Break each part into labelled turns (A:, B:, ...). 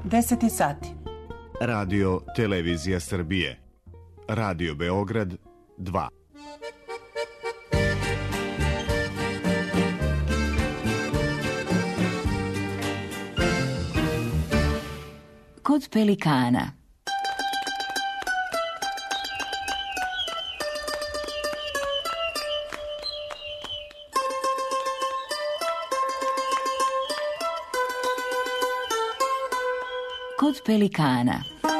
A: 10 sati.
B: Radio Televizija Srbije. Radio Beograd 2.
C: Kod pelikana. Kod pelikana.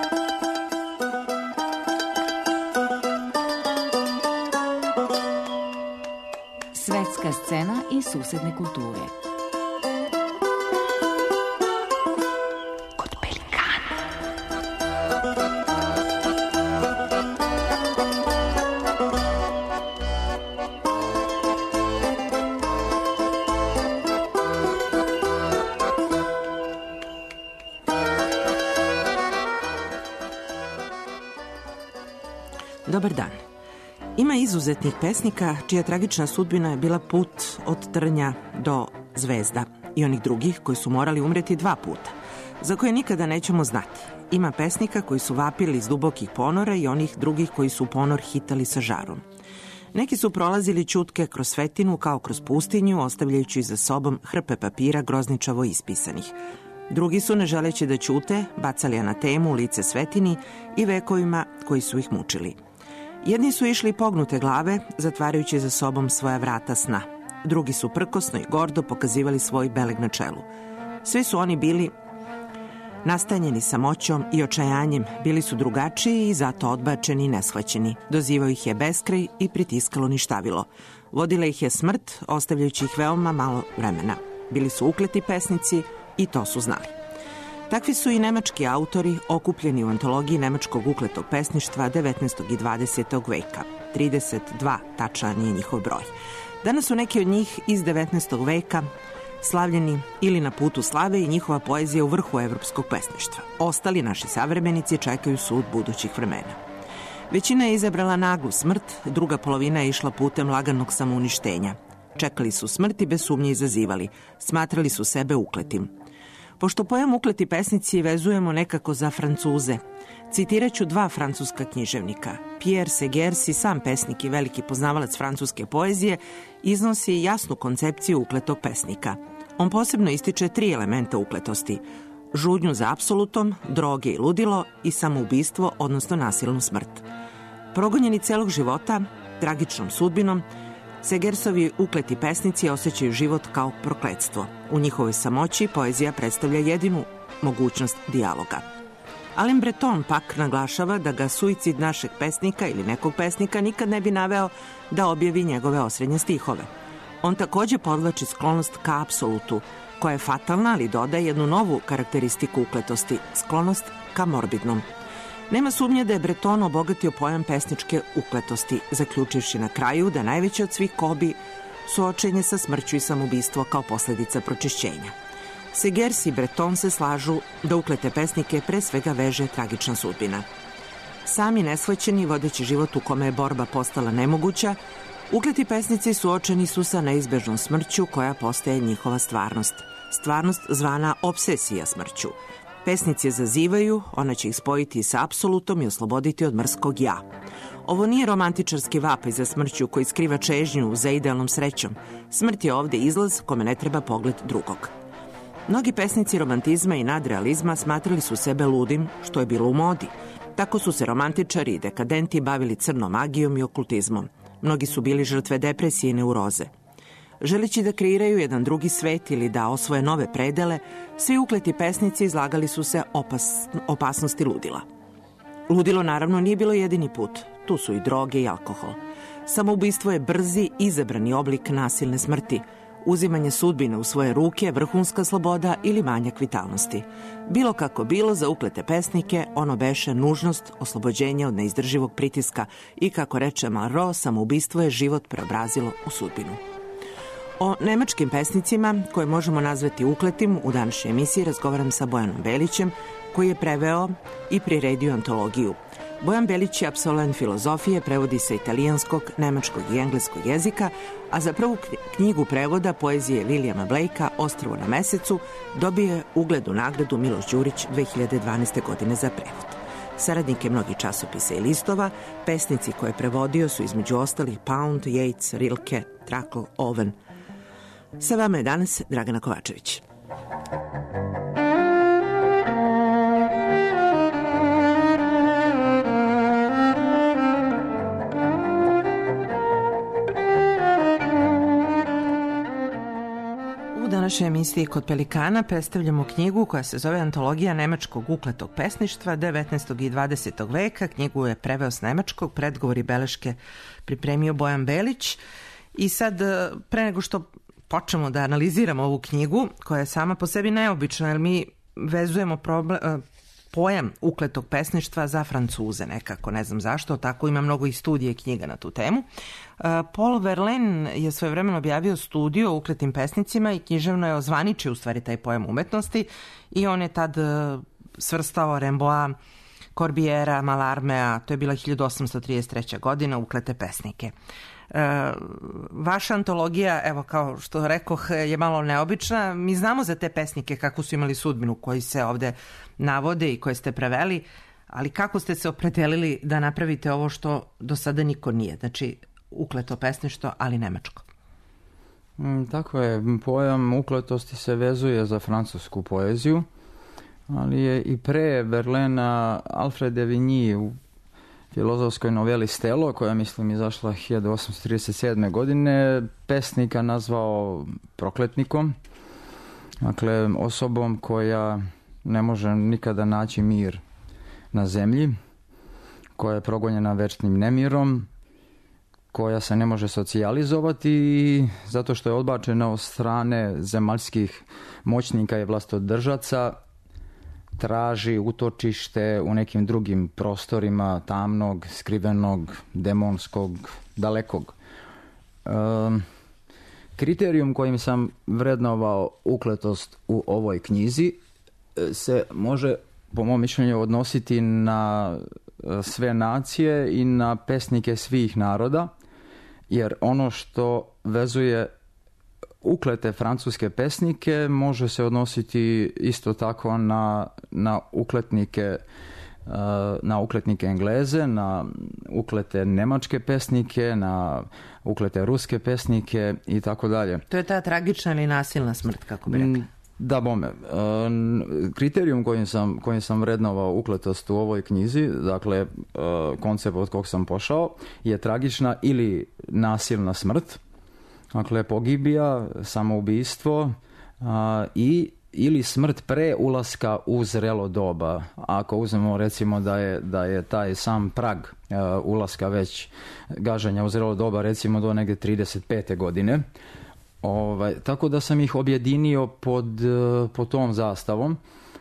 C: Svetska scena i susedne kulture. Kod pelikana.
D: Dobar dan. Ima izuzetnih pesnika čija tragična sudbina je bila put od trnja do zvezda i onih drugih koji su morali umreti 2 puta, za koje nikada nećemo znati. Ima pesnika koji su vapili iz dubokih ponora i onih drugih koji su ponor hitali sa žarom. Neki su prolazili ćutke kroz svetinu kao kroz pustinju, ostavljajući za sobom hrpe papira grozničavo ispisanih. Drugi su, ne želeći da ćute, bacali anatemu u lice svetini i vekovima koji su ih mučili. Jedni su išli pognute glave, zatvarajući za sobom svoja vrata sna. Drugi su prkosno i gordo pokazivali svoj beleg na čelu. Svi su oni bili nastanjeni samoćom i očajanjem, bili su drugačiji i zato odbačeni i neshvaćeni. Dozivao ih je beskraj i pritiskalo ništavilo. Vodila ih je smrt, ostavljajući ih veoma malo vremena. Bili su ukleti pesnici i to su znali. Takvi su i nemački autori okupljeni u antologiji nemačkog ukletog pesništva 19. i 20. veka. 32 tačan je njihov broj. Danas su neki od njih iz 19. veka slavljeni ili na putu slave i njihova poezija u vrhu evropskog pesništva. Ostali naši savremenici čekaju sud budućih vremena. Većina je izabrala naglu smrt, druga polovina je išla putem laganog samouništenja. Čekali su smrt i bez sumnje izazivali. Smatrali su sebe ukletim. Pošto pojam ukleti pesnici vezujemo nekako za Francuze, citirat ću 2 francuska književnika. Pierre Segers, i sam pesnik i veliki poznavalac francuske poezije, iznosi jasnu koncepciju ukletog pesnika. On posebno ističe 3 elementa ukletosti: žudnju za apsolutom, droge i ludilo i samoubistvo, odnosno nasilnu smrt. Progonjeni celog života, tragičnom sudbinom, Segersovi ukleti pesnici osjećaju život kao prokletstvo. U njihovoj samoći poezija predstavlja jedinu mogućnost dijaloga. Alain Breton pak naglašava da ga suicid našeg pesnika ili nekog pesnika nikad ne bi naveo da objavi njegove osrednje stihove. On također podvlači sklonost ka apsolutu, koja je fatalna, ali dodaje jednu novu karakteristiku ukletosti, sklonost ka morbidnom. Nema sumnje da je Breton obogatio pojam pesničke ukletosti, zaključivši na kraju da najveće od svih kobi suočenje sa smrću i samoubistvo kao posljedica pročišćenja. Segers i Breton se slažu da uklete pesnike pre svega veže tragična sudbina. Sami neshvaćeni, vodeći život u kome je borba postala nemoguća, ukleti pesnici suočeni su sa neizbežnom smrću koja postaje njihova stvarnost. Stvarnost zvana obsesija smrću. Pesnici je zazivaju, ona će ih spojiti sa apsolutom i osloboditi od mrskog ja. Ovo nije romantičarski vapaj za smrću koji skriva čežnju za idealnom srećom. Smrt je ovdje izlaz kome ne treba pogled drugog. Mnogi pesnici romantizma i nadrealizma smatrali su sebe ludim, što je bilo u modi. Tako su se romantičari i dekadenti bavili crnom magijom i okultizmom. Mnogi su bili žrtve depresije i neuroze. Želeći da kreiraju jedan drugi svet ili da osvoje nove predele, svi ukleti pesnici izlagali su se opasnosti ludila. Ludilo naravno nije bilo jedini put. Tu su i droge i alkohol. Samoubistvo je brzi, izabrani oblik nasilne smrti. Uzimanje sudbine u svoje ruke, vrhunska sloboda ili manjak vitalnosti. Bilo kako bilo, za uklete pesnike ono beše nužnost oslobođenja od neizdrživog pritiska i, kako reče Malraux, samoubistvo je život preobrazilo u sudbinu. O nemačkim pesnicima, koje možemo nazvati ukletim, u današnjoj emisiji razgovaram sa Bojanom Belićem, koji je preveo i priredio antologiju. Bojan Belić je apsolvent filozofije, prevodi sa italijanskog, nemačkog i engleskog jezika, a za prvu knjigu prevoda poezije Williama Blakea Ostrvo na mesecu dobio je uglednu nagradu Miloš Đurić 2012. godine za prevod. Saradnik je mnogih časopisa i listova, pesnici koje je prevodio su između ostalih Pound, Yeats, Rilke, Trakl, Owen. Sa vama je danas Dragana Kovačević. U današnjoj emisiji Kod Pelikana predstavljamo knjigu koja se zove Antologija nemačkog ukletog pesništva 19. i 20. veka. Knjigu je preveo s nemačkog, predgovor i beleške pripremio Bojan Belić. I sad, pre nego što počnemo da analiziramo ovu knjigu, koja je sama po sebi neobična, jer mi vezujemo pojam ukletog pesništva za Francuze nekako, ne znam zašto, tako ima mnogo i studije i knjiga na tu temu. Paul Verlaine je svojevremeno objavio studiju o ukletim pesnicima i književno je ozvaničio u stvari taj pojam umetnosti i on je tad svrstao Rimbaуда, Corbiera, Mallarmea, to je bila 1833. godina, uklete pesnike. Vaša antologija, evo kao što rekoh, je malo neobična. Mi znamo za te pesnike kako su imali sudbinu koji se ovde navode i koje ste preveli, ali kako ste se opredelili da napravite ovo što do sada niko nije, znači ukleto pesništvo, ali nemačko?
A: Tako je, pojam ukletosti se vezuje za francusku poeziju, ali je i pre Verlaina Alfred de Vigny u filozofskoj noveli Stelo, koja mislim izašla 1837. godine, pesnika nazvao prokletnikom, dakle osobom koja ne može nikada naći mir na zemlji, koja je progonjena večnim nemirom, koja se ne može socijalizovati zato što je odbačena od strane zemaljskih moćnika i vlastodržaca, traži utočište u nekim drugim prostorima tamnog, skrivenog, demonskog, dalekog. Kriterijum kojim sam vrednovao ukletost u ovoj knjizi se može, po mom mišljenju, odnositi na sve nacije i na pesnike svih naroda, jer ono što vezuje uklete francuske pesnike može se odnositi isto tako na ukletnike Engleze, na uklete nemačke pesnike, na uklete ruske pesnike i tako dalje.
D: To je ta tragična ili nasilna smrt, kako bi rekla?
A: Da, bome. Kriterijum kojim sam vrednovao ukletost u ovoj knjizi, dakle koncept od kog sam pošao, je tragična ili nasilna smrt. Dakle, pogibija, samoubistvo ili smrt pre ulaska u zrelo doba. Ako uzmemo recimo da je taj sam prag ulaska već gaženja u zrelo doba recimo do negdje 35. godine. Tako da sam ih objedinio pod tom zastavom.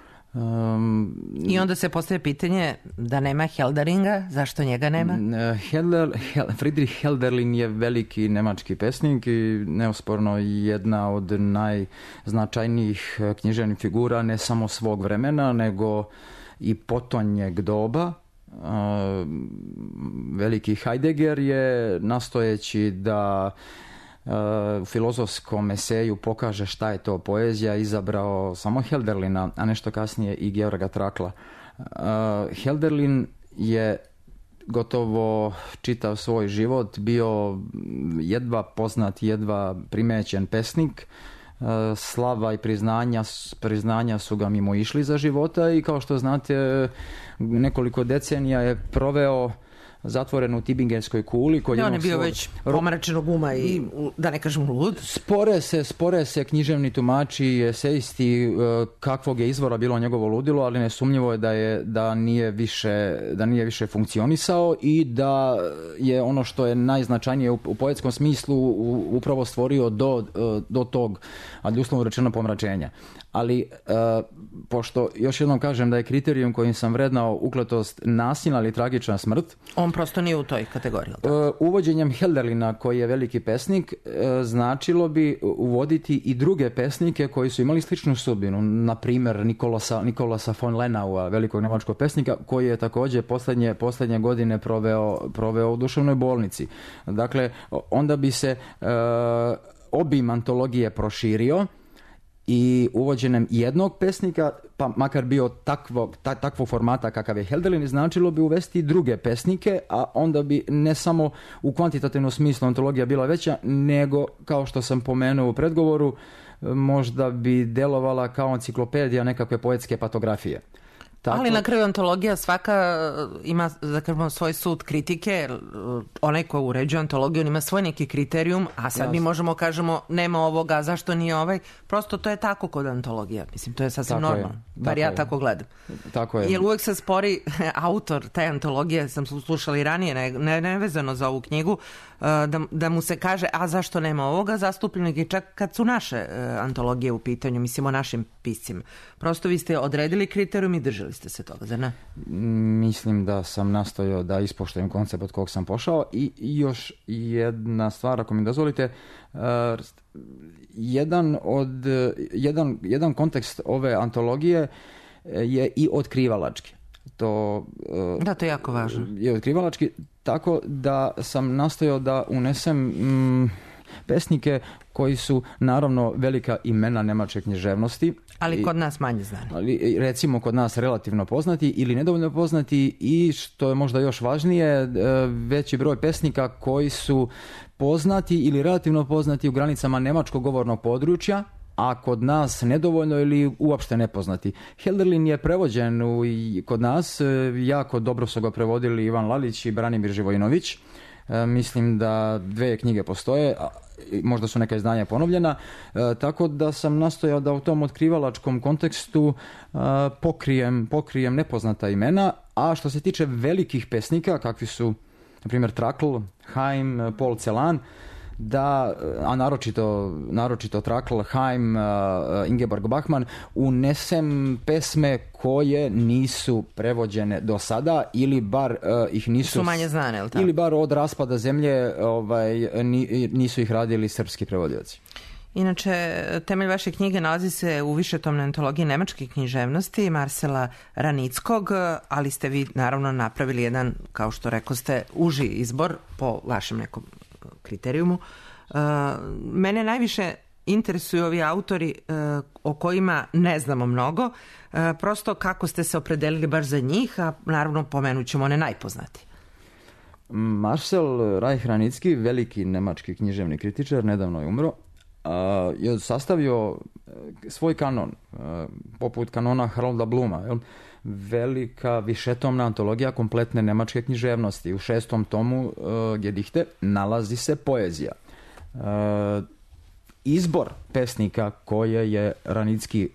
D: I onda se postaje pitanje da nema Helderinga, zašto njega nema?
A: Friedrich Hölderlin je veliki nemački pesnik i neosporno jedna od najznačajnijih književnih figura ne samo svog vremena, nego i potonjeg doba. Veliki Heidegger je, nastojeći da u filozofskom eseju pokaže šta je to poezija, izabrao samo Hölderlina, a nešto kasnije i Georga Trakla. Hölderlin je gotovo čitav svoj život bio jedva poznat, jedva primećen pesnik. Slava i priznanja su ga mimo išli za života i kao što znate nekoliko decenija je proveo zatvoren u Tibingenskoj kuli.
D: On je bio već pomračenog uma i da ne kažem lud.
A: Spore se književni tumači i esejisti kakvog je izvora bilo njegovo ludilo, ali nesumnjivo je da nije više funkcionisao i da je ono što je najznačajnije u poetskom smislu upravo stvorio do tog, ali uslovno rečeno, pomračenja. ali pošto još jednom kažem da je kriterijum kojim sam vrednao ukletost nasilna ili tragična smrt,
D: on prosto nije u toj kategoriji.
A: Uvođenjem Hölderlina, koji je veliki pesnik, značilo bi uvoditi i druge pesnike koji su imali sličnu sudbinu, na primjer Nikolasa von Lenaua, velikog nemačkog pesnika, koji je također posljednje godine proveo u duševnoj bolnici. Dakle, onda bi se obim antologije proširio i uvođenjem jednog pesnika, pa makar bio takvog formata kakav je Hölderlin, značilo bi uvesti druge pesnike, a onda bi ne samo u kvantitativnom smislu antologija bila veća, nego, kao što sam pomenuo u predgovoru, možda bi delovala kao enciklopedija nekakve poetske patografije. Tako.
D: Ali na kraju antologija svaka ima, da kažemo, svoj sud kritike, onaj ko uređuje antologiju, on ima svoj neki kriterijum, a sad mi možemo kažemo nema ovoga, zašto nije ovaj, prosto to je tako kod antologija, mislim, to je sasvim normalno, bar ja tako gledam.
A: Tako je.
D: Jer uvek se spori autor te antologije, sam slušala i ranije, nevezano za ovu knjigu, da mu se kaže, a zašto nema ovoga zastupljenog, i čak kad su naše antologije u pitanju, mislim o našim piscima. Prosto vi ste odredili kriterijum i držali ste se toga, zar ne?
A: Mislim da sam nastojao da ispoštujem koncept od kog sam pošao i još jedna stvar, ako mi dozvolite, jedan kontekst ove antologije je i otkrivalački. To
D: je jako važno.
A: Je otkrivalački, tako da sam nastojao da unesem pesnike koji su naravno velika imena nemačke književnosti.
D: Ali kod nas manje znani.
A: Ali recimo kod nas relativno poznati ili nedovoljno poznati, i što je možda još važnije, veći broj pesnika koji su poznati ili relativno poznati u granicama nemačkog govornog područja, a kod nas nedovoljno ili uopšte nepoznati. Hölderlin je prevođen kod nas, jako dobro su ga prevodili Ivan Lalić i Branimir Živojinović. Mislim da 2 knjige postoje, možda su neka izdanja ponovljena, tako da sam nastojao da u tom otkrivalačkom kontekstu pokrijem nepoznata imena, a što se tiče velikih pesnika, kakvi su, na primjer, Trakl, Haim, Paul Celan, a naročito Trakl, Haim, Ingeborg Bachmann, unesem pesme koje nisu prevođene do sada ili bar ih nisu...
D: Su manje znane, ili tako?
A: Ili bar od raspada zemlje nisu ih radili srpski prevodioci.
D: Inače, temelj vaše knjige nalazi se u višetomnoj antologiji nemačke književnosti Marcela Ranickog, ali ste vi naravno napravili jedan, kao što rekoste, uži izbor po vašem nekom kriterijumu. Mene najviše interesuju ovi autori o kojima ne znamo mnogo, prosto kako ste se opredelili baš za njih, a naravno pomenut ćemo one najpoznatije.
A: Marcel Reich-Ranicki, veliki nemački književni kritičar, nedavno je umro, je sastavio svoj kanon, poput kanona Harolda Bluma, velika višetomna antologija kompletne nemačke književnosti. U 6. tomu Gedichte nalazi se poezija. Izbor pesnika koje je Ranicki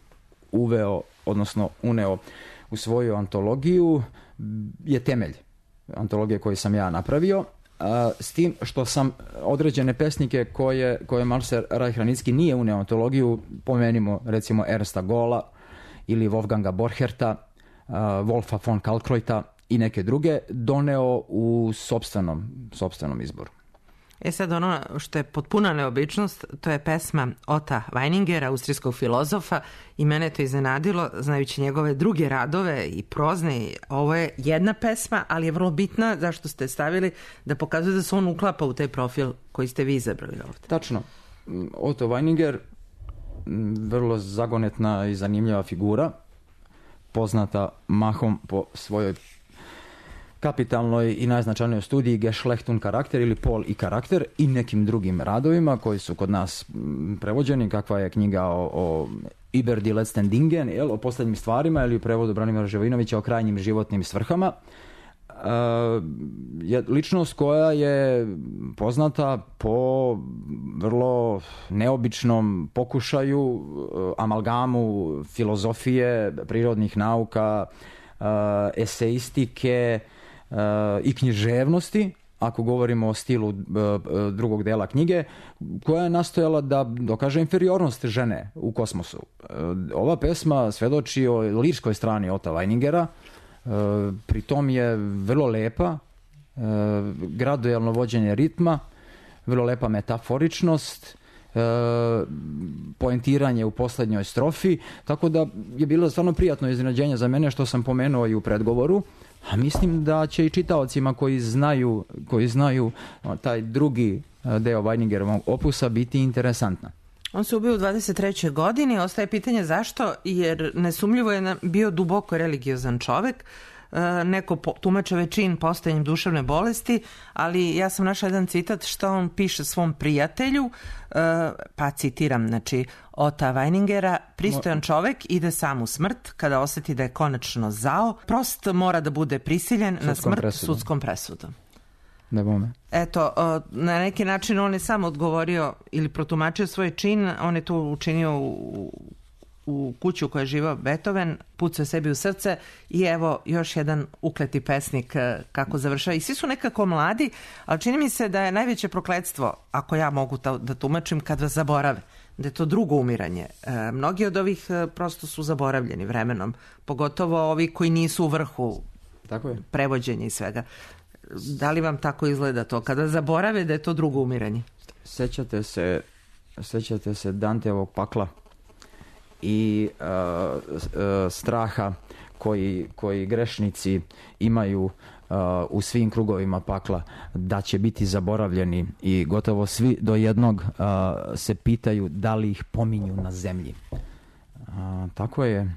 A: uneo u svoju antologiju je temelj antologije koju sam ja napravio, s tim što sam određene pesnike koje Marcel Reich-Ranicki nije uneo u antologiju, pomenimo recimo Ernsta Gola ili Wolfganga Borcherta, Wolfa von Kalkreuta i neke druge, doneo u sopstvenom izboru.
D: Sad ono što je potpuna neobičnost, to je pesma Ota Weiningera, austrijskog filozofa, i mene to iznenadilo, znajući njegove druge radove i prozne. Ovo je jedna pesma, ali je vrlo bitna zašto ste stavili da pokazuje da se on uklapa u taj profil koji ste vi izabrali ovdje.
A: Tačno. Otto Weininger, vrlo zagonetna i zanimljiva figura, poznata mahom po svojoj kapitalnoj i najznačajnijoj studiji Geschlecht und Charakter ili Pol i karakter i nekim drugim radovima koji su kod nas prevođeni, kakva je knjiga o Über die letzten Dingen, o posljednjim stvarima, ili u prevodu Branimira Živojinovića o krajnjim životnim svrhama. Ličnost koja je poznata po vrlo neobičnom pokušaju, amalgamu filozofije, prirodnih nauka, eseistike i književnosti, ako govorimo o stilu drugog dela knjige, koja je nastojala da dokaže inferiornost žene u kosmosu. Ova pesma svedoči o lirskoj strani Ota Weiningera, pritom je vrlo lepa, gradualno vođenje ritma, vrlo lepa metaforičnost, poentiranje u poslednjoj strofi, tako da je bilo stvarno prijatno iznenađenje za mene, što sam pomenuo i u predgovoru, a mislim da će i čitaocima koji znaju taj drugi deo Weiningerovog opusa biti interesantna.
D: On se ubio u 23. godini, ostaje pitanje zašto, jer nesumljivo je bio duboko religiozan čovek, neko tumače većin postojanjem duševne bolesti, ali ja sam našla jedan citat što on piše svom prijatelju, pa citiram, znači, Ota Weiningera: pristojan čovek ide sam u smrt kada oseti da je konačno zao, prost mora da bude prisiljen na smrt sudskom presudom.
A: Ne bome.
D: Eto, na neki način on je sam odgovorio ili protumačio svoj čin, on je to učinio u kuću u kojoj je živao Beethoven, pucao sebi u srce i evo još jedan ukleti pesnik kako završava. I svi su nekako mladi, ali čini mi se da je najveće prokletstvo, ako ja mogu da tumačim, kad vas zaborave, da je to drugo umiranje. Mnogi od ovih prosto su zaboravljeni vremenom, pogotovo ovi koji nisu u vrhu prevođenja i svega. Da li vam tako izgleda to? Kada zaborave da je to drugo umiranje?
A: Sećate se Danteovog pakla i straha koji grešnici imaju u svim krugovima pakla, da će biti zaboravljeni, i gotovo svi do jednog se pitaju da li ih pominju na zemlji. Tako je.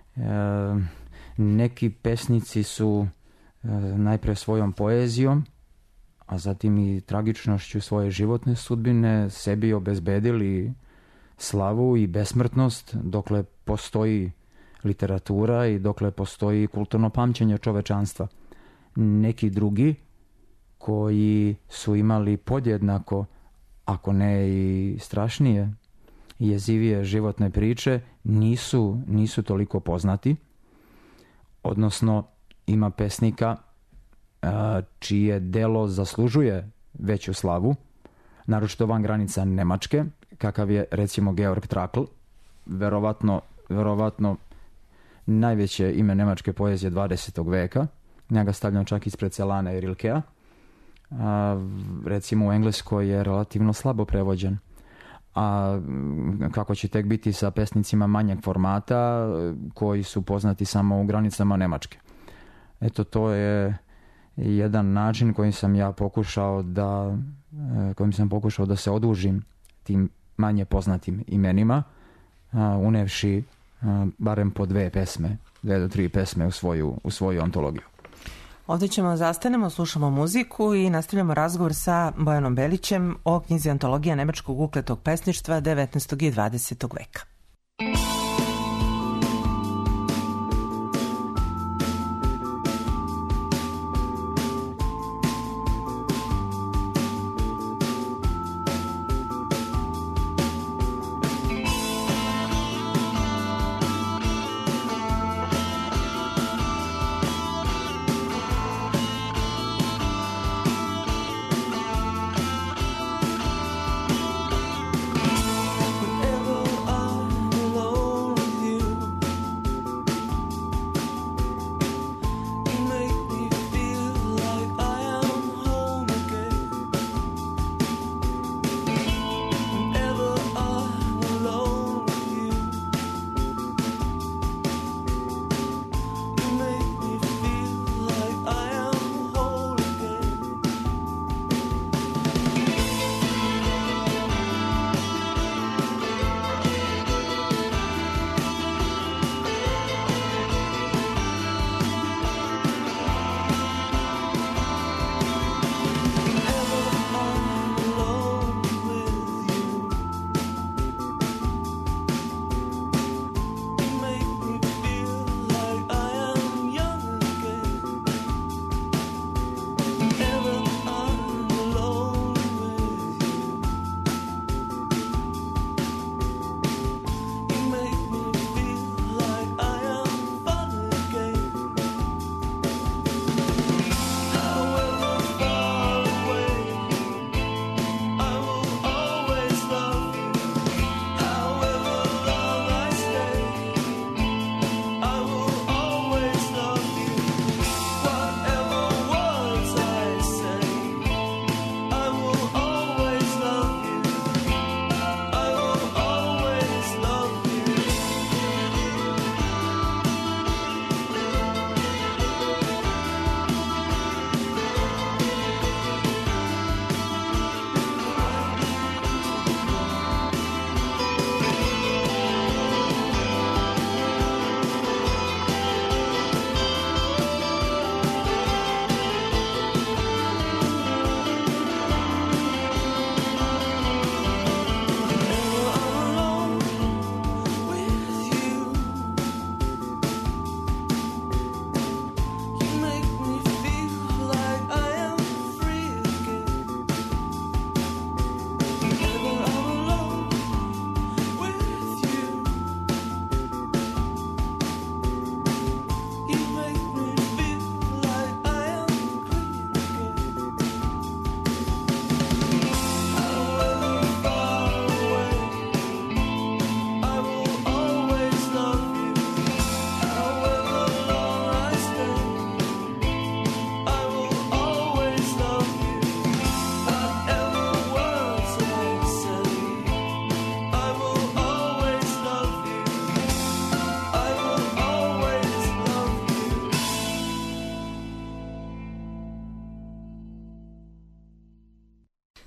A: Neki pesnici su najpre svojom poezijom, a zatim i tragičnošću svoje životne sudbine sebi obezbedili slavu i besmrtnost dokle postoji literatura i dokle postoji kulturno pamćenje čovečanstva. Neki drugi koji su imali podjednako, ako ne i strašnije, jezivije životne priče, nisu toliko poznati, odnosno ima pesnika čije delo zaslužuje veću slavu, naročito van granica Nemačke, kakav je recimo Georg Trakl, verovatno najveće ime nemačke poezije 20. veka. Njega stavljam čak ispred Celana i Rilkea. Recimo u Engleskoj je relativno slabo prevođen. A kako će tek biti sa pesnicima manjeg formata koji su poznati samo u granicama Nemačke. Eto, to je jedan način kojim sam pokušao da se odužim tim manje poznatim imenima, unevši barem po 2 do 3 pesme u svoju antologiju.
D: Ovdje ćemo zastanemo, slušamo muziku i nastavljamo razgovor sa Bojanom Belićem o knjizi Antologija nemačkog ukletog pesništva 19. i 20. veka.
E: Whenever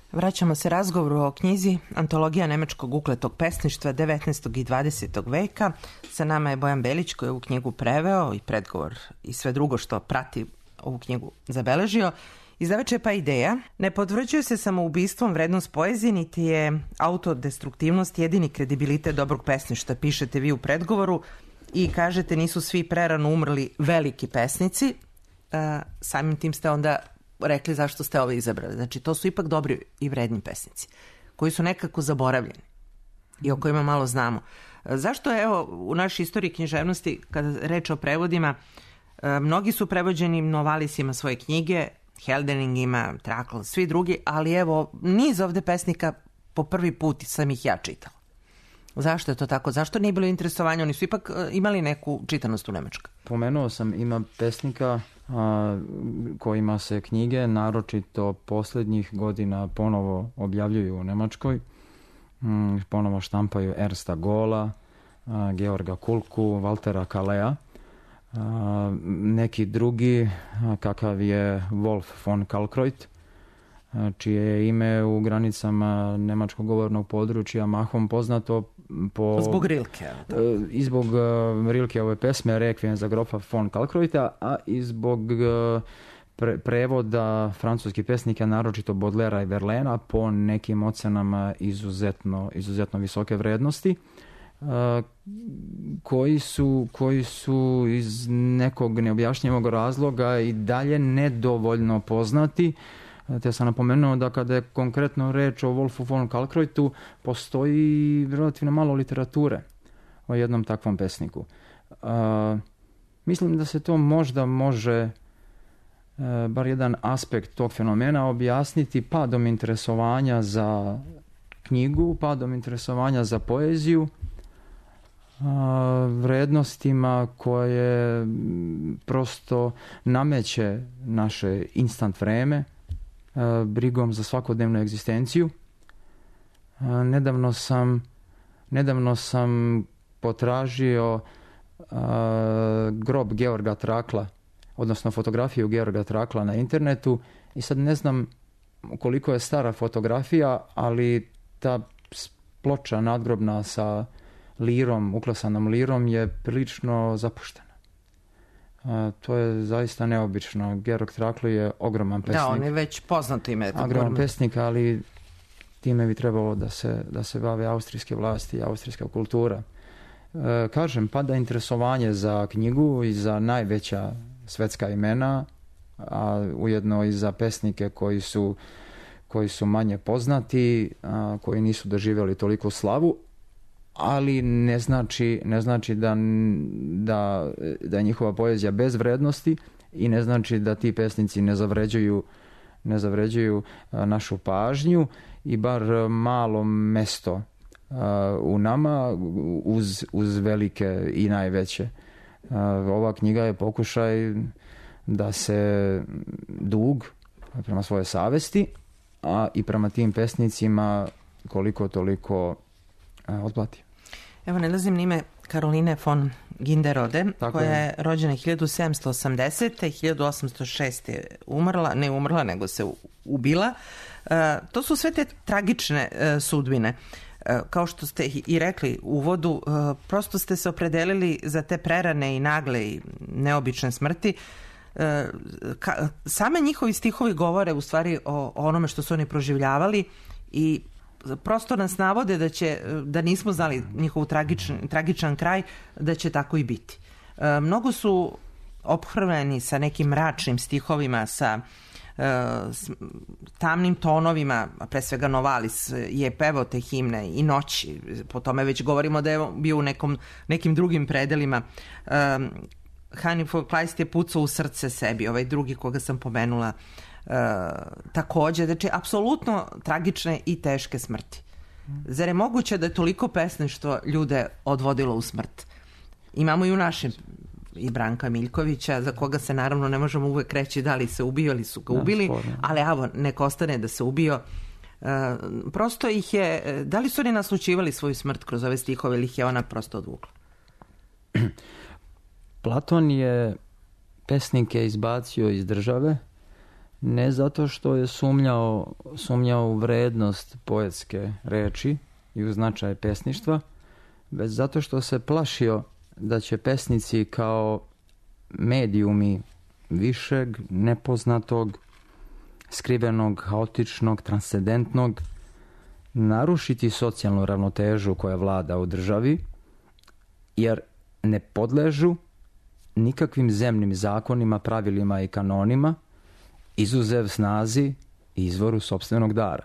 D: Vraćamo se razgovoru o knjizi Antologija nemačkog ukletog pesništva 19. i 20. veka. Sa nama je Bojan Belić koji je ovu knjigu preveo i predgovor i sve drugo što prati ovu knjigu zabeležio. Izdavač je Pa Ideja. Ne potvrđuje se samoubistvom vrednost poezije, niti je autodestruktivnost jedini kredibilitet dobrog pesništva, pišete vi u predgovoru i kažete nisu svi prerano umrli veliki pesnici. Samim tim ste onda rekli zašto ste ove izabrali. Znači, to su ipak dobri i vredni pesnici, koji su nekako zaboravljeni i o kojima malo znamo. Zašto, evo, u našoj istoriji književnosti, kada reč o prevodima, mnogi su prevođeni Novalis svoje knjige, Heldening ima, Trakl, svi drugi, ali evo, niz ovde pesnika po prvi put sam ih ja čitala. Zašto je to tako? Zašto nije bilo interesovanja? Oni su ipak imali neku čitanost u Nemačkoj.
A: Pomenuo sam, ima pesnika kojima se knjige naročito posljednjih godina ponovo objavljuju u Nemačkoj. Ponovo štampaju Ernsta Gola, Georga Kulku, Waltera Kalea. Neki drugi, kakav je Wolf von Kalkreuth, čije je ime u granicama nemačkog govornog područja mahom poznato
D: zbog Rilke.
A: I zbog Rilke ove pesme Requiem za grofa von Kalkreutha, a i zbog prevoda francuskih pesnika, naročito Baudelairea i Verlaina, po nekim ocenama izuzetno visoke vrednosti, koji su iz nekog neobjašnjivog razloga i dalje nedovoljno poznati. Te sam napomenuo da kada je konkretno reč o Wolfu von Kalkreuthu, postoji relativno malo literature o jednom takvom pesniku. Mislim da se to možda može, bar jedan aspekt tog fenomena, objasniti padom interesovanja za knjigu, padom interesovanja za poeziju, vrednostima koje prosto nameće naše instant vreme, brigom za svakodnevnu egzistenciju. Nedavno sam potražio grob Georga Trakla, odnosno fotografiju Georga Trakla na internetu i sad ne znam koliko je stara fotografija, ali ta ploča nadgrobna sa lirom, uklesanom lirom je prilično zapuštena. To je zaista neobično. Georg Trakl je ogroman pesnik.
D: Da, on je već poznato ime.
A: Ogroman pesnik, ali time bi trebalo da se bave austrijske vlasti i austrijska kultura. Kažem, pada interesovanje za knjigu i za najveća svetska imena, a ujedno i za pesnike koji su manje poznati, koji nisu doživjeli toliku slavu, ali ne znači da je njihova poezija bez vrednosti i ne znači da ti pesnici ne zavređuju našu pažnju i bar malo mesto u nama uz velike i najveće. Ova knjiga je pokušaj da se dug prema svoje savesti, a i prema tim pesnicima koliko toliko otplati.
D: Evo, ne lazim na ime Karoline von Ginderode, koja je rođena 1780. i 1806. ne umrla, nego se ubila. To su sve te tragične sudbine. Kao što ste i rekli u uvodu, prosto ste se opredelili za te prerane i nagle i neobične smrti. Same njihovi stihovi govore u stvari o onome što su oni proživljavali i prosto nas navode da nismo znali njihov tragičan kraj, da će tako i biti. Mnogo su ophrveni sa nekim mračnim stihovima, sa tamnim tonovima, pre svega Novalis je pevao te himne i Noći, po tome već govorimo da je bio u nekim drugim predelima. Heinrich von Kleist je pucao u srce sebi, ovaj drugi koga sam pomenula takođe, znači apsolutno tragične i teške smrti. Zar je moguće da je toliko pesništvo ljude odvodilo u smrt? Imamo i u našem i Branka Miljkovića, za koga se naravno ne možemo uvek reći da li se ubio ili su ga ubili, ali evo, nek ostane da se ubio. Prosto ih je, da li su oni naslućivali svoju smrt kroz ove stihove ili ih je ona prosto odvukla?
A: Platon je pesnike izbacio iz države ne zato što je sumnjao u vrednost poetske reči i u značaj pesništva, već zato što se plašio da će pesnici kao medijumi višeg, nepoznatog, skrivenog, haotičnog, transcendentnog narušiti socijalnu ravnotežu koja vlada u državi, jer ne podležu nikakvim zemnim zakonima, pravilima i kanonima, izuzev snazi i izvoru sopstvenog dara.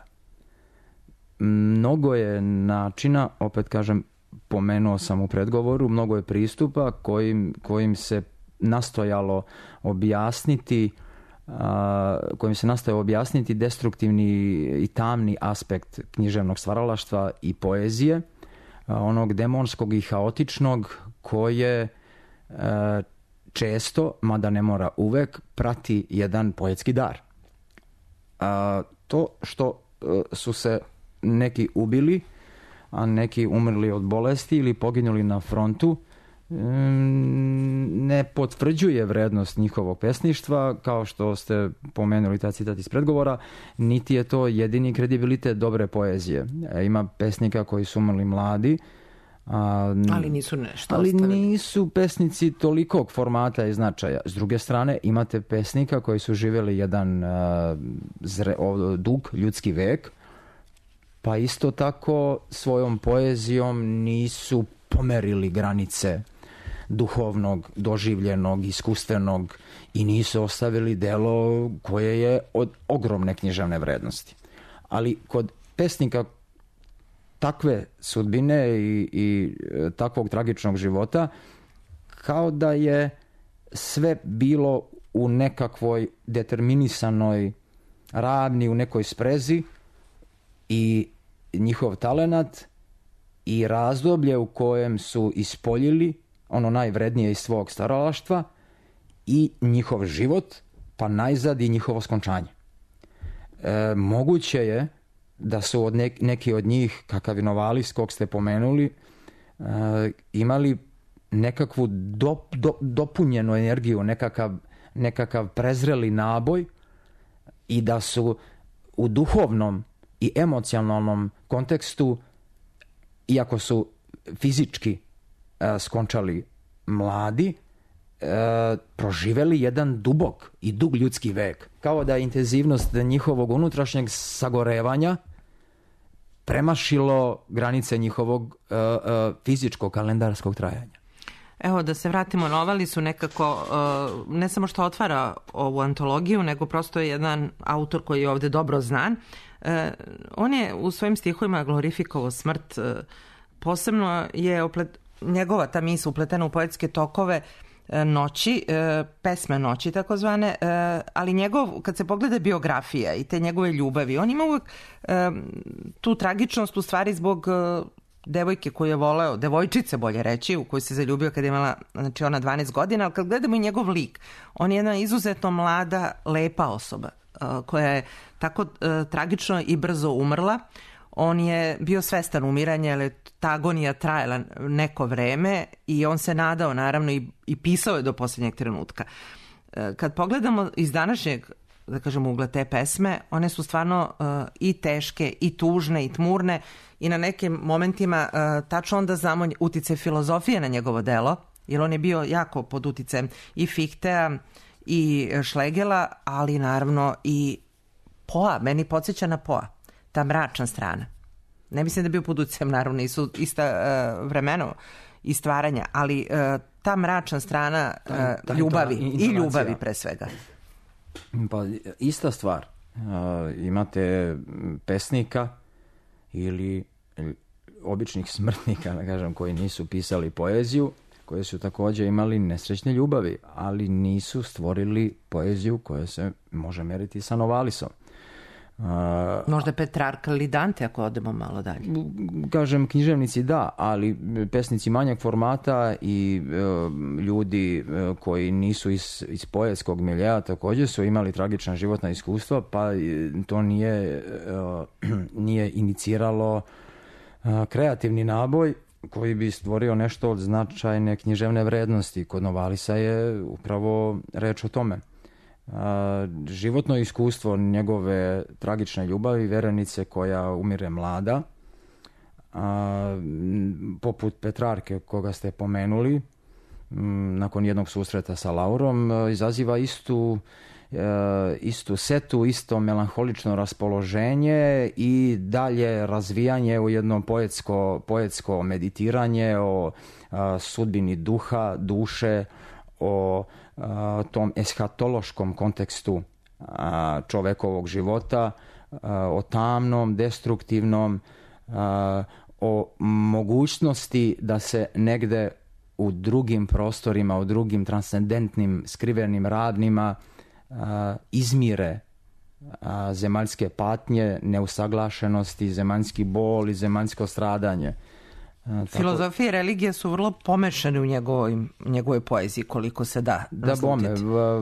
A: Mnogo je načina, opet kažem, pomenuo sam u predgovoru, mnogo je pristupa kojim se nastojalo objasniti destruktivni i tamni aspekt književnog stvaralaštva i poezije, onog demonskog i haotičnog koje često, mada ne mora uvek, prati jedan poetski dar. To što su se neki ubili, a neki umrli od bolesti ili poginuli na frontu, ne potvrđuje vrednost njihovog pesništva, kao što ste pomenuli taj citat iz predgovora, niti je to jedini kredibilitet dobre poezije. Ima pesnika koji su umrli mladi,
D: ali nisu nešto
A: ali
D: ostavili.
A: Nisu pesnici tolikog formata i značaja. S druge strane, imate pesnika koji su živjeli jedan dug ljudski vek, pa isto tako svojom poezijom nisu pomerili granice duhovnog, doživljenog, iskustvenog i nisu ostavili delo koje je od ogromne književne vrednosti. Ali kod pesnika takve sudbine i takvog tragičnog života, kao da je sve bilo u nekakvoj determinisanoj ravni, u nekoj sprezi, i njihov talenat i razdoblje u kojem su ispoljili ono najvrednije iz svog stvaralaštva i njihov život, pa najzad i njihovo skončanje. Moguće je da su neki od njih, kakav Novalis, kog ste pomenuli, imali nekakvu dopunjenu energiju, nekakav prezreli naboj i da su u duhovnom i emocionalnom kontekstu, iako su fizički skončali mladi, proživeli jedan dubok i dug ljudski vek. Kao da je intenzivnost njihovog unutrašnjeg sagorevanja premašilo granice njihovog fizičkog kalendarskog trajanja.
D: Evo, da se vratimo, Novalisu nekako, ne samo što otvara ovu antologiju, nego prosto je jedan autor koji je ovde dobro znan. On je u svojim stihovima glorifikovao smrt. Posebno je njegova ta misla upletena u poetske tokove noći, pesme noći takozvane, ali kad se pogleda biografija i te njegove ljubavi, on ima uvek tu tragičnost u stvari zbog devojke koju je voleo, devojčice bolje reći, u koju se zaljubio kada je imala, znači ona 12 godina, ali kad gledamo i njegov lik, on je jedna izuzetno mlada, lepa osoba koja je tako tragično i brzo umrla. On je bio svestan umiranja, jer je ta agonija trajala neko vreme i on se nadao naravno i pisao je do posljednjeg trenutka. Kad pogledamo iz današnjeg, da kažemo, ugla te pesme, one su stvarno i teške, i tužne, i tmurne i na nekim momentima tačno onda znamo uticaj filozofije na njegovo delo, jer on je bio jako pod uticajem i Fichtea i Schlegela, ali naravno i Poa, meni podsjeća na Poa, ta mračna strana. Ne mislim da je bio pod uticajem, naravno nisu ista vremena i stvaranja, ali ta mračna strana ljubavi i ljubavi pre svega.
A: Pa ista stvar. Imate pesnika ili običnih smrtnika, da kažem, koji nisu pisali poeziju, koji su također imali nesrećne ljubavi, ali nisu stvorili poeziju koja se može meriti sa Novalisom.
D: Možda Petrarka ili Dante, ako odemo malo dalje.
A: Kažem, književnici da, ali pesnici manjeg formata i ljudi koji nisu iz poetskog miljeja također su imali tragična životna iskustva, pa to nije iniciralo kreativni naboj koji bi stvorio nešto od značajne književne vrednosti. Kod Novalisa je upravo reč o tome. životno iskustvo njegove tragične ljubavi, verenice koja umire mlada, poput Petrarke koga ste pomenuli, nakon jednog susreta sa Laurom, izaziva istu setu, isto melanholično raspoloženje i dalje razvijanje u jedno poetsko meditiranje o sudbini duha, duše, o tom eshatološkom kontekstu čovekovog života, o tamnom, destruktivnom, o mogućnosti da se negde u drugim prostorima, u drugim transcendentnim, skrivenim ravnima izmire zemaljske patnje, neusaglašenosti, zemaljski bol i zemaljsko stradanje.
D: Filozofija i religija su vrlo pomešane u njegovoj poeziji, koliko se da naslutiti.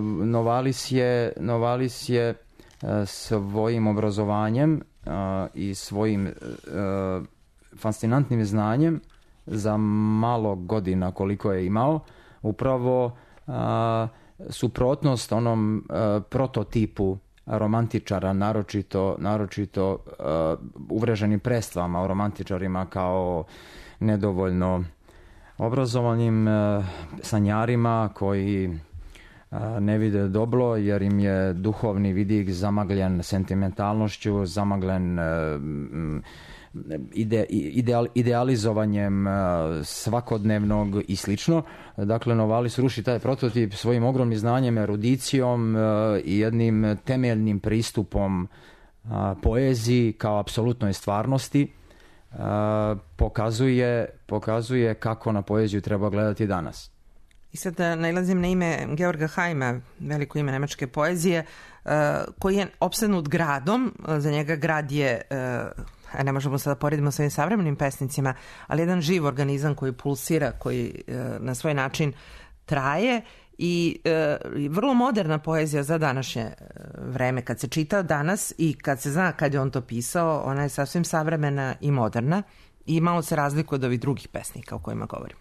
A: Novalis je svojim obrazovanjem i svojim fascinantnim znanjem za malo godina koliko je imao, upravo suprotnost onom prototipu romantičara, naročito uvreženim predstavama o romantičarima kao nedovoljno obrazovanim sanjarima koji ne vide dobro jer im je duhovni vidik zamagljen sentimentalnošću, zamagljen idealizovanjem svakodnevnog i slično. Dakle, Novalis ruši taj prototip svojim ogromnim znanjem, erudicijom i jednim temeljnim pristupom poeziji kao apsolutnoj stvarnosti. Pokazuje kako na poeziju treba gledati danas.
D: I sad nailazim na ime Georga Heima, veliko ime nemačke poezije, koji je opsednut gradom. Za njega grad je, ne možemo sada poredimo sa ovim savremenim pesnicima, ali jedan živ organizam koji pulsira, koji na svoj način traje i vrlo moderna poezija za današnje vreme. Kad se čita danas i kad se zna kad je on to pisao, ona je sasvim savremena i moderna i malo se razlikuje od ovih drugih pesnika o kojima govorimo.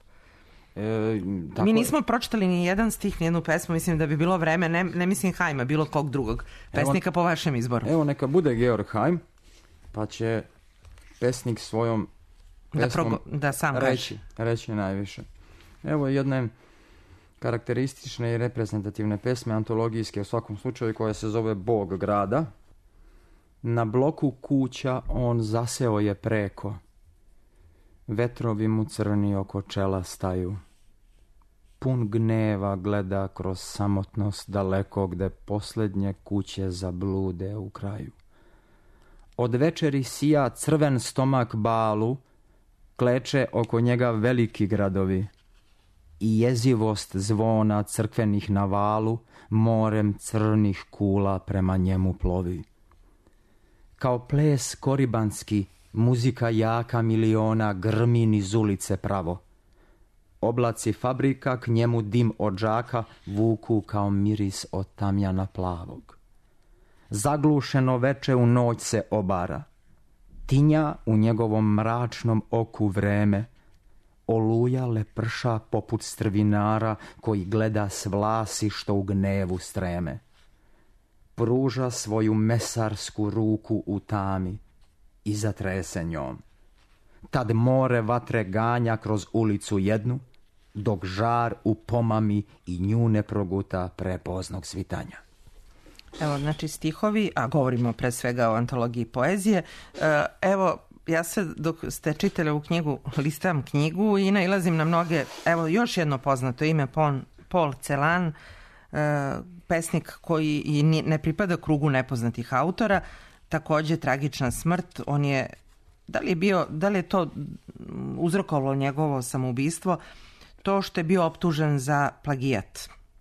D: Mi nismo pročitali ni jedan stih, ni jednu pesmu, mislim da bi bilo vreme, ne mislim Heima, bilo kog drugog pesnika po vašem izboru.
A: Evo neka bude Georg Heim, pa će pesnik svojom pesmom reći najviše. Evo jedne karakteristične i reprezentativne pesme, antologijske u svakom slučaju, koja se zove Bog grada. Na bloku kuća on zaseo je preko, vetrovi mu crni oko čela staju. Pun gneva gleda kroz samotnost daleko, gde posljednje kuće zablude u kraju. Od večeri sija crven stomak balu, kleče oko njega veliki gradovi i jezivost zvona crkvenih na valu morem crnih kula prema njemu plovi. Kao ples koribanski, muzika jaka miliona grmi niz ulice pravo. Oblaci fabrika k njemu dim od žaka vuku kao miris od tamjana plavog. Zaglušeno veče u noć se obara. Tinja u njegovom mračnom oku vreme. Oluja leprša poput strvinara koji gleda s vlasi što u gnevu streme. Pruža svoju mesarsku ruku u tami i zatrese njom. Tad more vatre ganja kroz ulicu jednu, dok žar upomami i nju ne proguta prepoznog svitanja.
D: Evo, znači stihovi, a govorimo pre svega o antologiji poezije. Evo, ja se dok ste čitali ovu knjigu, listam knjigu i nailazim na mnoge, evo još jedno poznato ime, Paul Celan, pesnik koji i ne pripada krugu nepoznatih autora, takođe tragična smrt. On je, da li je to uzrokovalo njegovo samoubistvo, to što je bio optužen za plagijat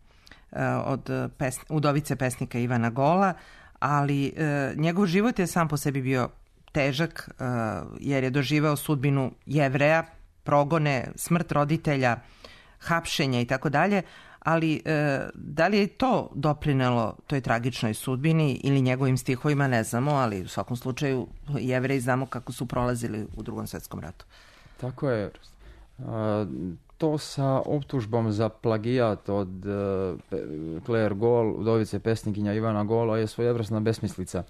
D: od udovice pesnika Ivana Gola, ali njegov život je sam po sebi bio težak jer je doživeo sudbinu Jevreja, progone, smrt roditelja, hapšenja i tako dalje, ali da li je to doprinelo toj tragičnoj sudbini ili njegovim stihovima, ne znamo, ali u svakom slučaju Jevreji znamo kako su prolazili u Drugom svetskom ratu.
A: Tako je. to sa optužbom za plagijat od Claire Gol, udovice pesnikinja Ivana Gola, je svojevrsna besmislica.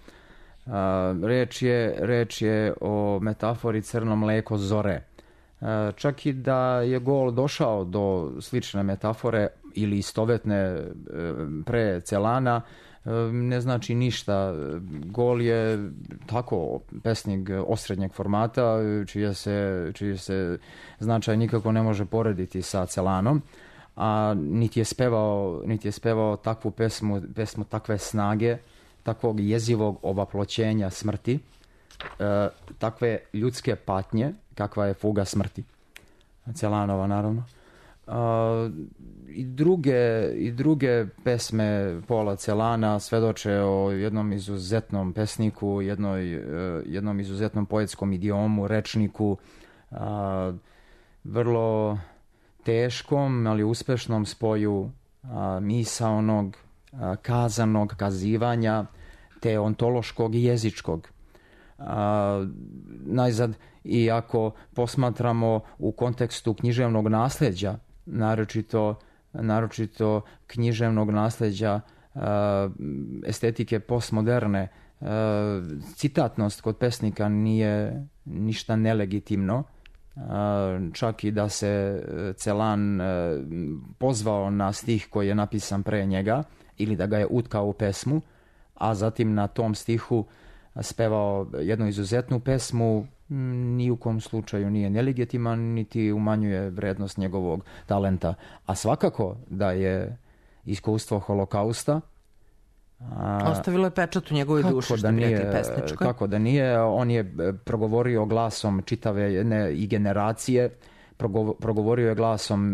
A: Reč je o metafori crno mleko zore. Čak i da je Gol došao do slične metafore ili istovetne pre Celana, ne znači ništa. Gol je tako pesnik osrednjeg formata, čiji se značaj nikako ne može porediti sa Celanom, a niti je spevao takvu pesmu takve snage, takvog jezivog ovaploćenja smrti, takve ljudske patnje, kakva je Fuga smrti. Celanova, naravno. I druge pesme Paula Celana svedoče o jednom izuzetnom pesniku, jednom izuzetnom poetskom idiomu, rečniku, vrlo teškom, ali uspešnom spoju misaonog, kazanog, kazivanja, te ontološkog i jezičkog. Najzad, i ako posmatramo u kontekstu književnog nasleđa, naročito književnog nasleđa estetike postmoderne, citatnost kod pesnika nije ništa nelegitimno, čak i da se Celan pozvao na stih koji je napisan pre njega ili da ga je utkao u pesmu, a zatim na tom stihu spevao jednu izuzetnu pesmu, ni u kom slučaju nije nelegitiman, niti umanjuje vrednost njegovog talenta. A svakako da je iskustvo holokausta
D: ostavilo je pečat u njegovoj duši, što bi rekli pesničkoj.
A: Kako da nije, on je progovorio glasom čitave jedne i generacije, progovorio je glasom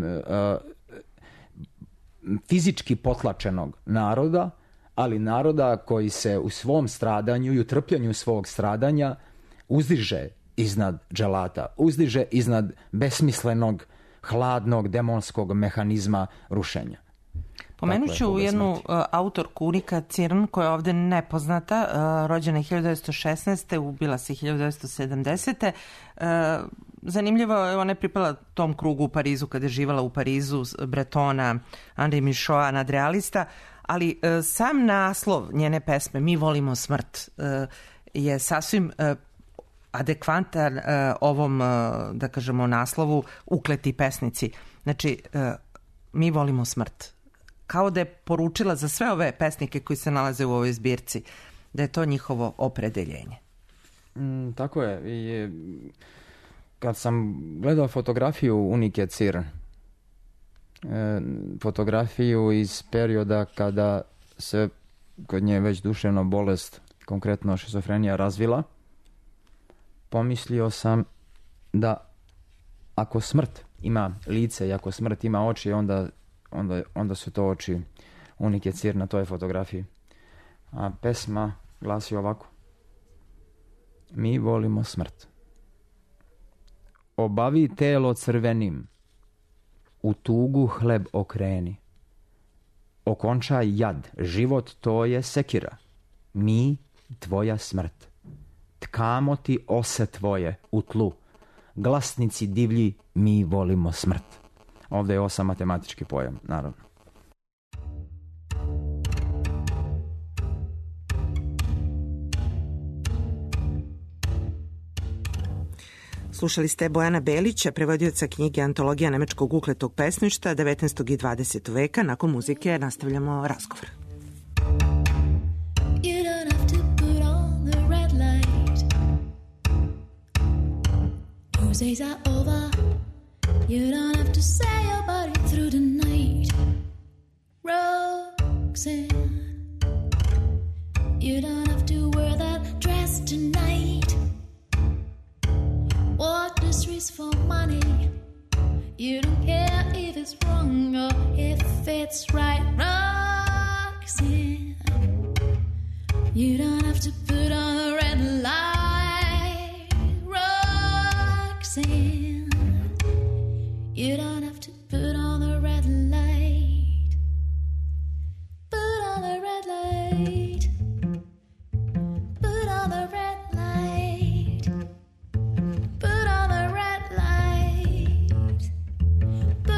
A: fizički potlačenog naroda, ali naroda koji se u svom stradanju i u trpljenju svog stradanja uzdiže iznad dželata, uzdiže iznad besmislenog, hladnog, demonskog mehanizma rušenja.
D: Pomenut ću jednu autorku Unika Cirn, koja je ovde nepoznata, rođena je 1916. ubila se 1970. Zanimljivo je, ona je pripala tom krugu u Parizu, kada je živala u Parizu, Bretona, Henri Michaud, nadrealista, ali sam naslov njene pesme Mi volimo smrt je sasvim adekvantan ovom, da kažemo, naslovu Ukleti pesnici. Znači, mi volimo smrt. Kao da je poručila za sve ove pesnike koji se nalaze u ovoj zbirci, da je to njihovo opredeljenje.
A: Tako je. I kad sam gledao fotografiju Unike Cirn, fotografiju iz perioda kada se kod nje već duševna bolest, konkretno šizofrenija, razvila, pomislio sam da ako smrt ima lice i ako smrt ima oči, onda su to oči Unike Cirn na toj fotografiji. A pesma glasi ovako: Mi volimo smrt. Obavi telo crvenim, u tugu hleb okreni. Okončaj jad, život to je sekira. Mi, tvoja smrt. Tkamo ti ose tvoje u tlu. Glasnici divlji, mi volimo smrt. Ovdje je 8 matematički pojam, naravno.
D: Slušali ste Bojana Belića, prevodioca knjige Antologija nemačkog ukletog pesništva 19. i 20. veka. Nakon muzike nastavljamo razgovor.
E: Days are over. You don't have to say your body through the night. Roxanne, you don't have to wear that dress tonight. Walk the streets for money. You don't care if it's wrong or if it's right. Roxanne, you don't have to put on a red light. Roxanne, you don't have to put on the red light. Put on the red light. Put on the red light. Put on the red light. Put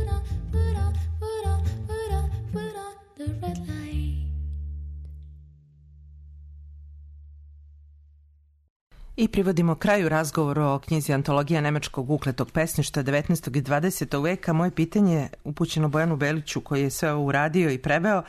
E: the red light.
D: I privodimo kraju razgovoru o knjizi Antologija nemačkog ukletog pesništva 19. i 20. veka. Moje pitanje je upućeno Bojanu Beliću koji je sve ovo uradio i preveo.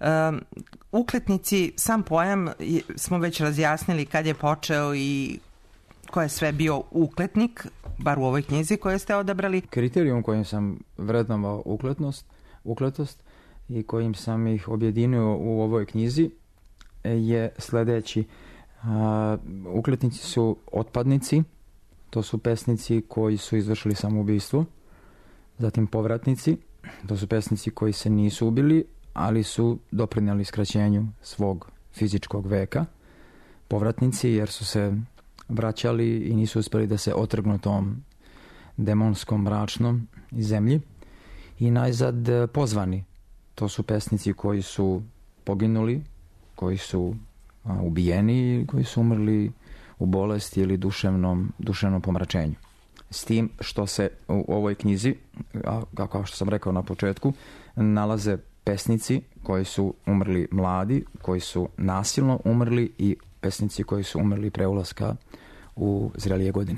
D: Ukletnici, sam pojam smo već razjasnili kad je počeo i ko je sve bio ukletnik, bar u ovoj knjizi koju ste odabrali.
A: Kriterijum kojim sam vrednovao ukletost i kojim sam ih objedinio u ovoj knjizi je sljedeći. Ukletnici su otpadnici, to su pesnici koji su izvršili samoubistvo, zatim povratnici, to su pesnici koji se nisu ubili, ali su doprinijeli skraćenju svog fizičkog veka, povratnici jer su se vraćali i nisu uspjeli da se otrgnu tom demonskom mračnom zemlji, i najzad pozvani, to su pesnici koji su poginuli, koji su ubijeni, koji su umrli u bolesti ili duševnom pomračenju. S tim što se u ovoj knjizi, kao što sam rekao na početku, nalaze pesnici koji su umrli mladi, koji su nasilno umrli, i pesnici koji su umrli pre ulaska u zrelije godine.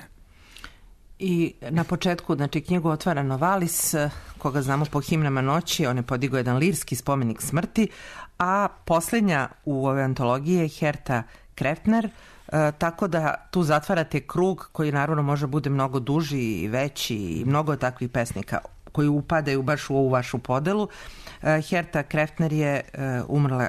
D: I na početku, znači, knjigu otvara Novalis, koga znamo po himnama noći. On je podigao jedan lirski spomenik smrti, a posljednja u ovoj antologiji je Herta Kreftner, tako da tu zatvarate krug koji naravno može bude mnogo duži i veći, i mnogo takvih pesnika koji upadaju baš u ovu vašu podelu. Herta Kreftner je umrla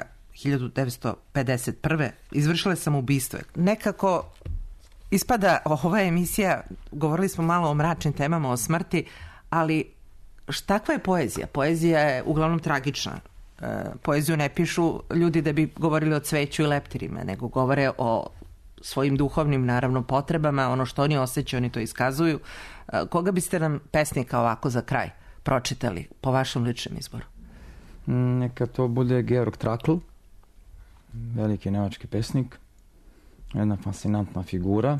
D: 1951. Izvršila samoubistvo. Nekako ispada ova emisija, govorili smo malo o mračnim temama, o smrti, ali takva je poezija? Poezija je uglavnom tragična. Poeziju ne pišu ljudi da bi govorili o cveću i leptirima, nego govore o svojim duhovnim, naravno, potrebama, ono što oni osjećaju, oni to iskazuju. Koga biste nam pesnika ovako za kraj pročitali po vašem ličnom izboru?
A: Neka to bude Georg Trakl, veliki nemački pesnik, jedna fascinantna figura.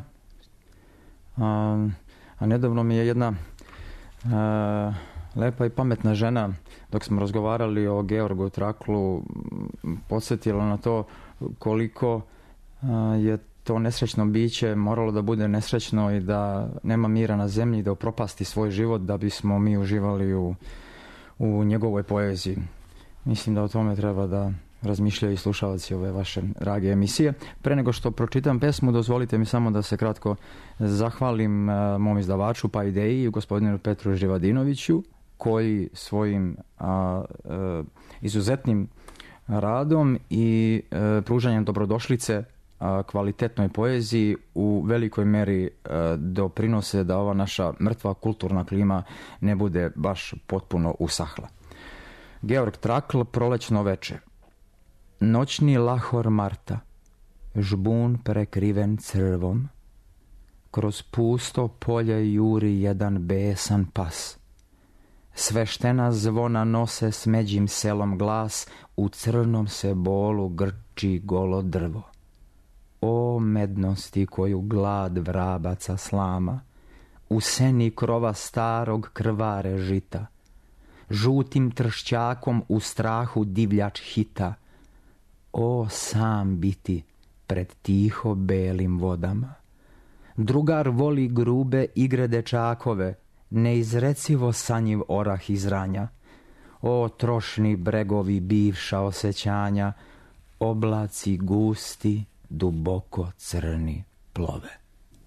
A: A nedavno mi je jedna lepa i pametna žena, dok smo razgovarali o Georgu Traklu, podsjetila na to koliko je to nesrećno biće moralo da bude nesrećno i da nema mira na zemlji, da upropasti svoj život da bismo mi uživali u njegovoj poeziji. Mislim da o tome treba da razmišljaju i slušalci ove vaše drage emisije. Pre nego što pročitam pesmu, dozvolite mi samo da se kratko zahvalim mom izdavaču pa ideji, gospodinu Petru Živadinoviću, koji svojim izuzetnim radom i pružanjem dobrodošlice kvalitetnoj poeziji u velikoj meri doprinose da ova naša mrtva kulturna klima ne bude baš potpuno usahla. Georg Trakl, Prolećno veče. Noćni lahor Marta, žbun prekriven crvom, kroz pusto polje juri jedan besan pas. Sveštena zvona nose s međim selom glas, u crnom se bolu grči golo drvo. O mednosti koju glad vrabaca slama, u seni krova starog krvare žita, žutim tršćakom u strahu divljač hita. O sam biti pred tiho belim vodama. Drugar voli grube igre dečakove, neizrecivo sanjiv orah izranja. O trošni bregovi bivša osjećanja, oblaci gusti, duboko crni plove.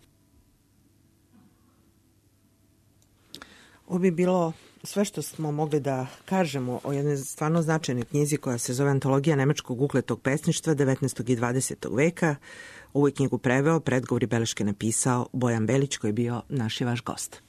D: Ovo bi bilo sve što smo mogli da kažemo o jednoj stvarno značajnoj knjizi koja se zove Antologija nemačkog ukletog pesništva 19. i 20. veka. Ovu je knjigu preveo, predgovor i beleške napisao Bojan Belić, koji je bio naš i vaš gost.